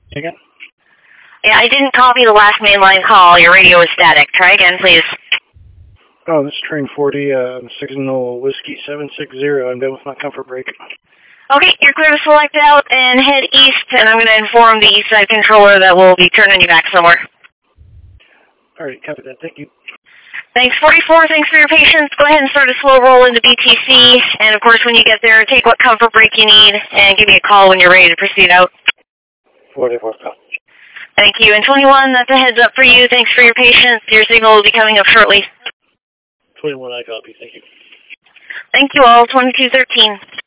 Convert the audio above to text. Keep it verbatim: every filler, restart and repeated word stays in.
Again? Yeah, I didn't copy the last mainline call. Your radio is static. Try again, please. Oh, this is train forty, uh, Signal Whiskey seven six zero. I'm done with my comfort break. Okay, you're clear to select out and head east, and I'm going to inform the east side controller that we'll be turning you back somewhere. All right, copy that. Thank you. Thanks, forty-four. Thanks for your patience. Go ahead and start a slow roll into B T C. And, of course, when you get there, take what comfort break you need and give me a call when you're ready to proceed out. forty-four, call. Thank you. And twenty-one, that's a heads up for you. Thanks for your patience. Your signal will be coming up shortly. twenty-one, I copy. Thank you. Thank you all. twenty-two thirteen.